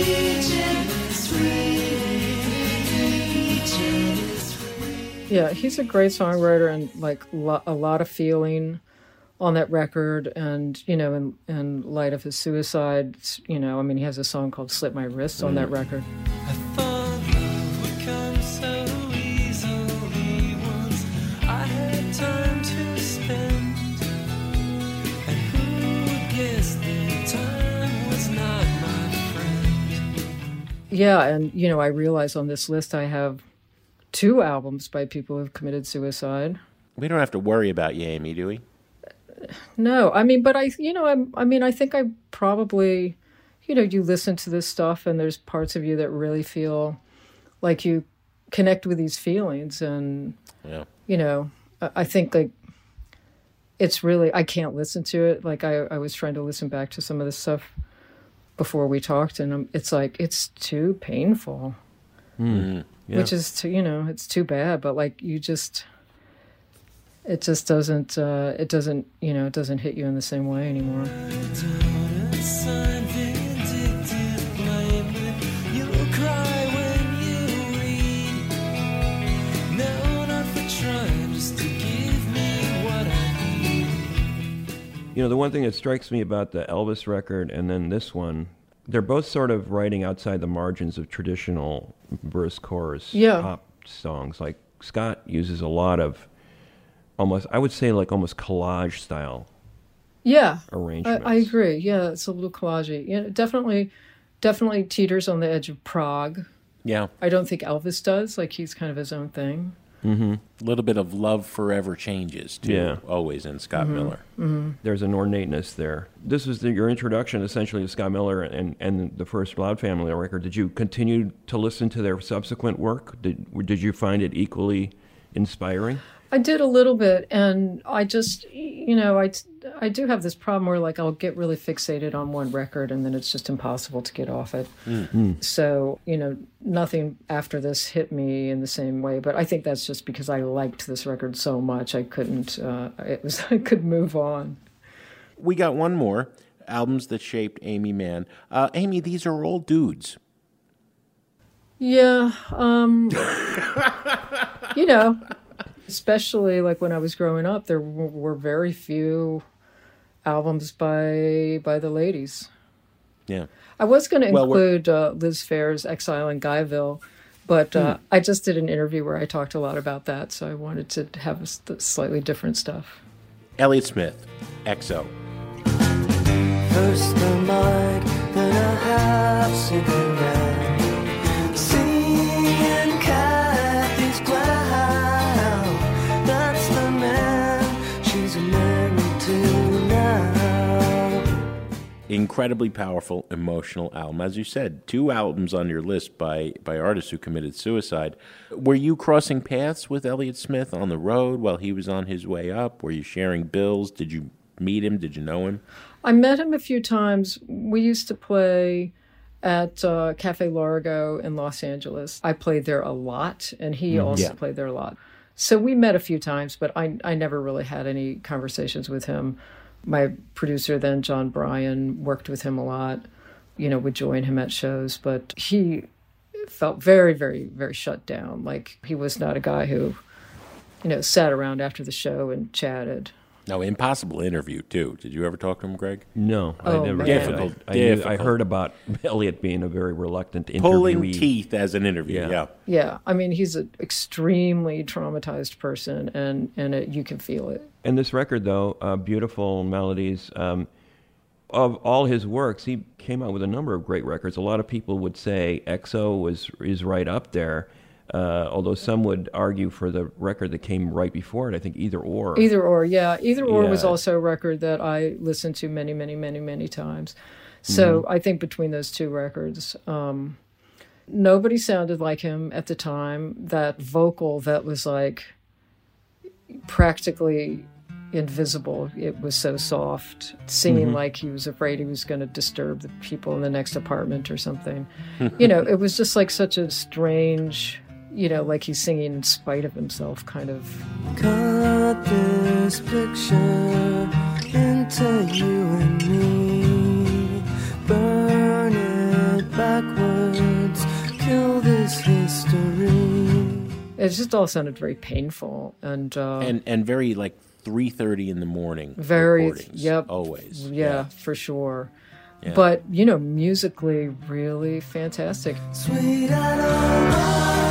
S4: Regenus.
S8: Yeah, he's a great songwriter and a lot of feeling on that record, and in light of his suicide, he has a song called "Slit My Wrists" on that record.
S4: I thought love would come so easily once I had time to spend, and who would guess that time was not my friend?
S8: Yeah, and I realize on this list I have 2 albums by people who've committed suicide.
S5: We don't have to worry about you, Amy, do we?
S8: No, but I think I probably, you listen to this stuff and there's parts of you that really feel like you connect with these feelings. And, I think it's really, I can't listen to it. I was trying to listen back to some of this stuff before we talked, and it's it's too painful, which is, it's too bad. But you just... It just doesn't, it doesn't hit you in the same way anymore.
S3: The one thing that strikes me about the Elvis record and then this one, they're both sort of writing outside the margins of traditional verse-chorus pop songs. Like Scott uses a lot of almost collage style arrangements.
S8: I agree. Yeah, it's a little collagey. Definitely teeters on the edge of prog.
S5: Yeah.
S8: I don't think Elvis does. He's kind of his own thing.
S5: Mm-hmm. A little bit of Love Forever Changes, too, always in Scott Miller.
S8: Mm-hmm.
S3: There's an ornateness there. This was your introduction, essentially, to Scott Miller and the first Loud Family record. Did you continue to listen to their subsequent work? Did you find it equally inspiring?
S8: I did a little bit, and I just, I do have this problem where, like, I'll get really fixated on one record, and then it's just impossible to get off it.
S3: Mm-hmm.
S8: So, nothing after this hit me in the same way, but I think that's just because I liked this record so much, I couldn't, I could move on.
S5: We got one more, albums that shaped Aimee Mann. Amy, these are all dudes.
S8: Yeah, especially like when I was growing up, there were very few albums by the ladies.
S5: Yeah.
S8: I was going to include Liz Phair's Exile in Guyville, but I just did an interview where I talked a lot about that, so I wanted to have slightly different stuff.
S5: Elliott Smith, XO.
S9: First the mic, then a half cigarette. Seeing Kathy's clown. That's the man she's married to now.
S5: Incredibly powerful, emotional album. As you said, 2 albums on your list by artists who committed suicide. Were you crossing paths with Elliott Smith on the road while he was on his way up? Were you sharing bills? Did you meet him? Did you know him?
S8: I met him a few times. We used to play at Cafe Largo in Los Angeles. I played there a lot, and he also played there a lot. So we met a few times, but I never really had any conversations with him. My producer then, John Bryan, worked with him a lot, would join him at shows, but he felt very, very, very shut down. Like, he was not a guy who, sat around after the show and chatted.
S5: No, impossible interview, too. Did you ever talk to him, Greg?
S3: No, I never.
S8: Man.
S5: Difficult.
S3: I heard about Elliott being a very reluctant interviewee.
S5: Pulling teeth as an interview,
S8: Yeah, I mean, he's an extremely traumatized person, and you can feel it.
S3: And this record, though, Beautiful Melodies, of all his works, he came out with a number of great records. A lot of people would say XO is right up there. Although some would argue for the record that came right before it. I think Either Or.
S8: Either Or, yeah. Either Or was also a record that I listened to many, many, many, many times. So I think between those 2 records, nobody sounded like him at the time. That vocal that was like practically invisible. It was so soft, singing like he was afraid he was going to disturb the people in the next apartment or something. It was just like such a strange... like he's singing in spite of himself, kind of.
S9: Cut this picture into you and me. Burn it backwards. Kill this history.
S8: It just all sounded very painful and
S5: very like 3:30 in the morning.
S8: Very,
S5: yep, always.
S8: Yeah, for sure. Yeah. But musically, really fantastic.
S9: Sweet Adonai.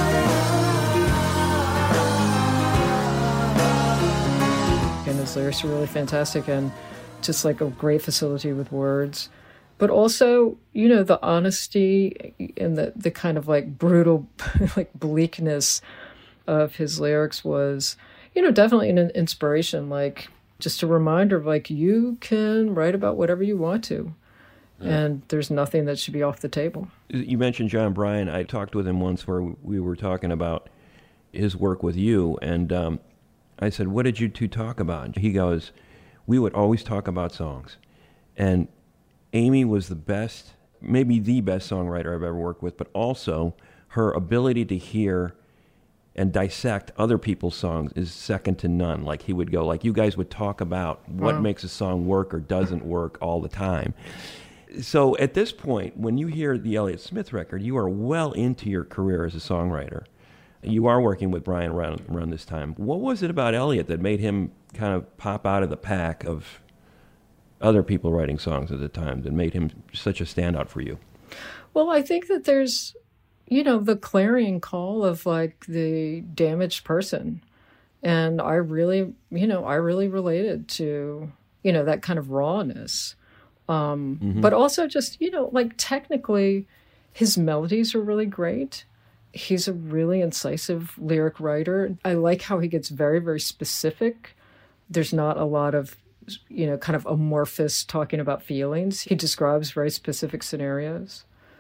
S8: And his lyrics are really fantastic and just like a great facility with words. But also, the honesty and the kind of like brutal, like bleakness of his lyrics was, definitely an inspiration. Like just a reminder of like, you can write about whatever you want to. Yeah. And there's nothing that should be off the table.
S3: You mentioned John Bryan. I talked with him once where we were talking about his work with you, and I said, what did you 2 talk about? He goes, we would always talk about songs. And Amy was the best, maybe the best songwriter I've ever worked with, but also her ability to hear and dissect other people's songs is second to none. Like he would go, like you guys would talk about what makes a song work or doesn't work all the time. So at this point, when you hear the Elliott Smith record, you are well into your career as a songwriter. You are working with Brian around this time. What was it about Elliott that made him kind of pop out of the pack of other people writing songs at the time that made him such a standout for you?
S8: Well, I think that there's, the clarion call of like the damaged person. And I really related to, that kind of rawness. But also just, like technically his melodies are really great. He's a really incisive lyric writer. I like how he gets very, very specific. There's not a lot of, kind of amorphous talking about feelings. He describes very specific scenarios.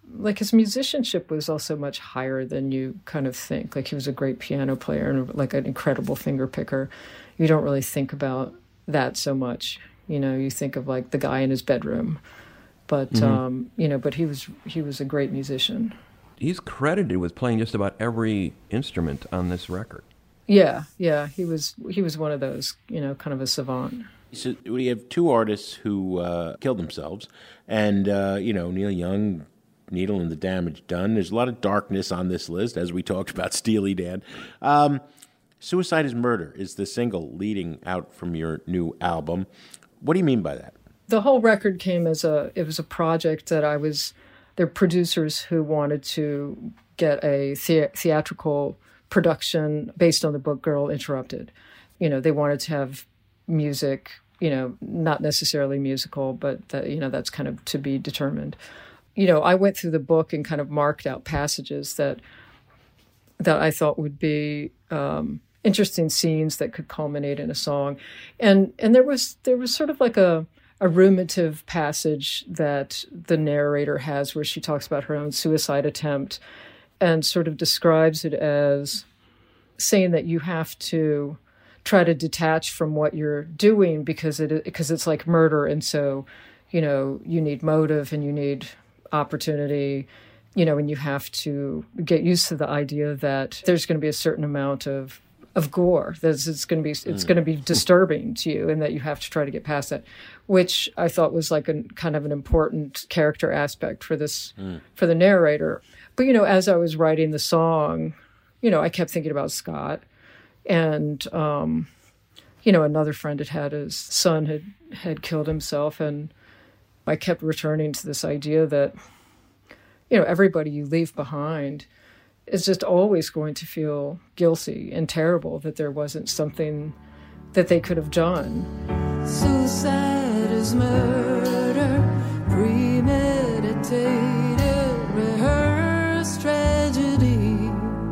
S8: like his musicianship was also much higher than you kind of think. Like he was a great piano player and like an incredible finger picker. You don't really think about that so much. You know, you think of like the guy in his bedroom, but you know, but he was a great musician.
S3: He's credited with playing just about every instrument on this record.
S8: Yeah, he was one of those, you know, kind of a savant.
S5: So we have two artists who killed themselves, and you know, Neil Young, Needle and the Damage Done. There's a lot of darkness on this list, as we talked about Steely Dan. Suicide is Murder is the single leading out from your new album. What do you mean by that?
S8: The whole record came as it was a project that they're producers who wanted to get a theatrical production based on the book Girl Interrupted. You know, they wanted to have music, you know, not necessarily musical, but that, you know, that's kind of to be determined. You know, I went through the book and kind of marked out passages that I thought would be interesting scenes that could culminate in a song. And there was sort of like a ruminative passage that the narrator has where she talks about her own suicide attempt and sort of describes it as saying that you have to try to detach from what you're doing because it's like murder. And so, you know, you need motive and you need opportunity, you know, and you have to get used to the idea that there's going to be a certain amount of gore. It's going to be disturbing to you, and that you have to try to get past that, which I thought was like a kind of an important character aspect for this for the narrator. But you know, as I was writing the song, you know, I kept thinking about Scott, and you know, another friend had his son had killed himself, and I kept returning to this idea that, you know, everybody you leave behind is just always going to feel guilty and terrible that there wasn't something that they could have done.
S6: Suicide is murder, premeditated, rehearsed tragedy.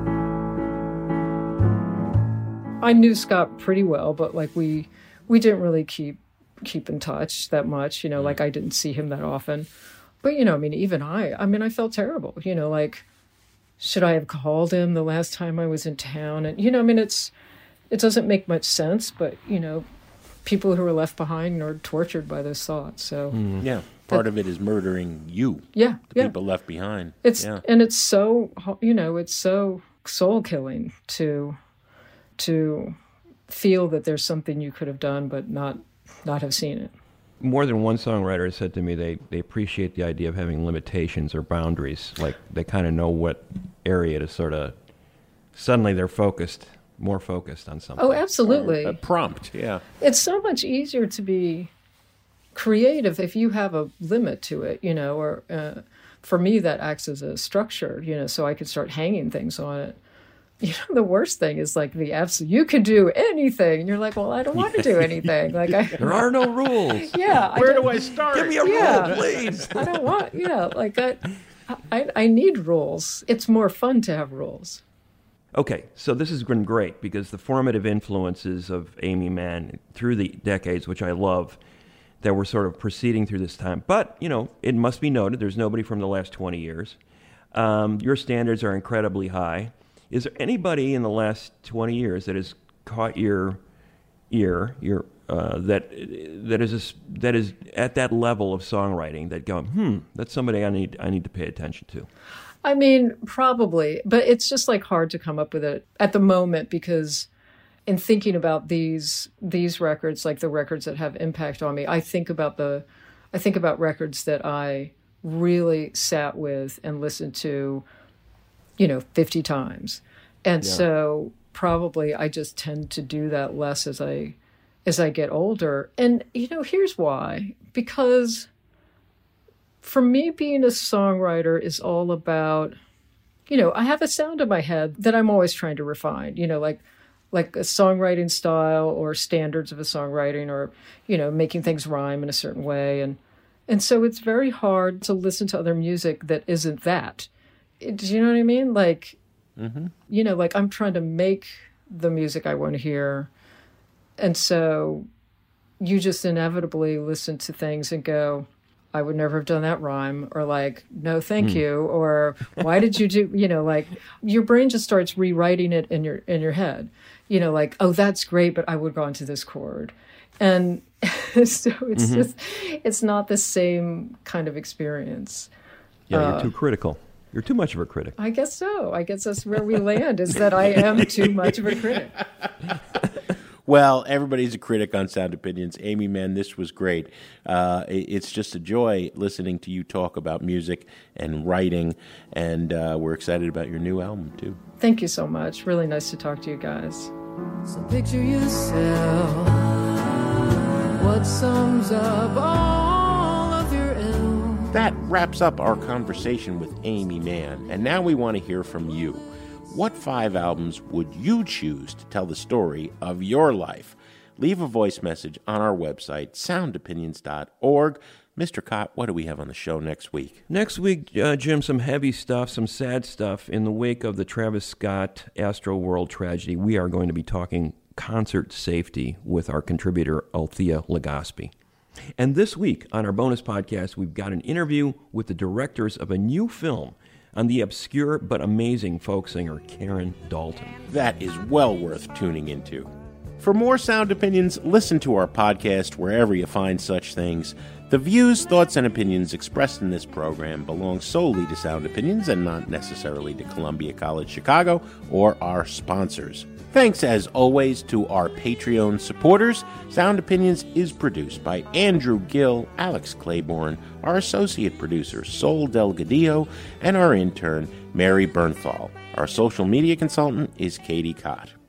S8: I knew Scott pretty well, but like we didn't really keep in touch that much, you know, like I didn't see him that often. But, you know, I mean, even I felt terrible, you know, like, should I have called him the last time I was in town? And, you know, I mean, it doesn't make much sense, but, you know, people who are left behind are tortured by those thoughts. So
S5: yeah, part of it is murdering you.
S8: Yeah,
S5: the people left behind.
S8: And it's so, you know, it's so soul killing to feel that there's something you could have done, but not have seen it.
S3: More than one songwriter said to me they appreciate the idea of having limitations or boundaries. Like they kind of know what area to sort of, suddenly they're more focused on something.
S8: Oh, absolutely.
S5: Or a prompt, yeah.
S8: It's so much easier to be creative if you have a limit to it, you know, or for me that acts as a structure, you know, so I could start hanging things on it. You know, the worst thing is like the absolute, you can do anything. And you're like, well, I don't want to do anything. Like
S3: there are no rules.
S8: Yeah.
S5: Where do I start?
S3: Give me a rule, please.
S8: I don't want, like I need rules. It's more fun to have rules.
S3: Okay, so this has been great because the formative influences of Aimee Mann through the decades, which I love, that were sort of proceeding through this time. But, you know, it must be noted, there's nobody from the last 20 years. Your standards are incredibly high. Is there anybody in the last 20 years that has caught your ear, that is at that level of songwriting that going, that's somebody I need to pay attention to?
S8: I mean, probably, but it's just like hard to come up with it at the moment because in thinking about these records, like the records that have impact on me, I think about records that I really sat with and listened to, you know, 50 times. And so probably I just tend to do that less as I get older. And, you know, here's why. Because for me, being a songwriter is all about, you know, I have a sound in my head that I'm always trying to refine, you know, like a songwriting style or standards of a songwriting or, you know, making things rhyme in a certain way. And so it's very hard to listen to other music that isn't that. Do you know what I mean? Like, you know, like I'm trying to make the music I want to hear. And so you just inevitably listen to things and go, I would never have done that rhyme, or like, no, thank you, or why did you do, like your brain just starts rewriting it in your head, like, oh, that's great, but I would go on to this chord. And so it's just, it's not the same kind of experience.
S3: Yeah, you're too critical. You're too much of a critic.
S8: I guess so. I guess that's where we land, is that I am too much of a critic.
S5: Well, everybody's a critic on Sound Opinions. Amy Mann, this was great. It's just a joy listening to you talk about music and writing, and we're excited about your new album, too.
S8: Thank you so much. Really nice to talk to you guys.
S6: So picture yourself, what sums up all of your ill.
S5: That wraps up our conversation with Amy Mann, and now we want to hear from you. What 5 albums would you choose to tell the story of your life? Leave a voice message on our website, soundopinions.org. Mr. Cott, what do we have on the show next week?
S3: Next week, Jim, some heavy stuff, some sad stuff. In the wake of the Travis Scott Astroworld tragedy, we are going to be talking concert safety with our contributor, Althea Legaspi. And this week on our bonus podcast, we've got an interview with the directors of a new film on the obscure but amazing folk singer Karen Dalton.
S5: That is well worth tuning into. For more Sound Opinions, listen to our podcast wherever you find such things. The views, thoughts, and opinions expressed in this program belong solely to Sound Opinions and not necessarily to Columbia College Chicago or our sponsors. Thanks, as always, to our Patreon supporters. Sound Opinions is produced by Andrew Gill, Alex Claiborne, our associate producer, Sol Delgadillo, and our intern, Mary Bernthal. Our social media consultant is Katie Cott.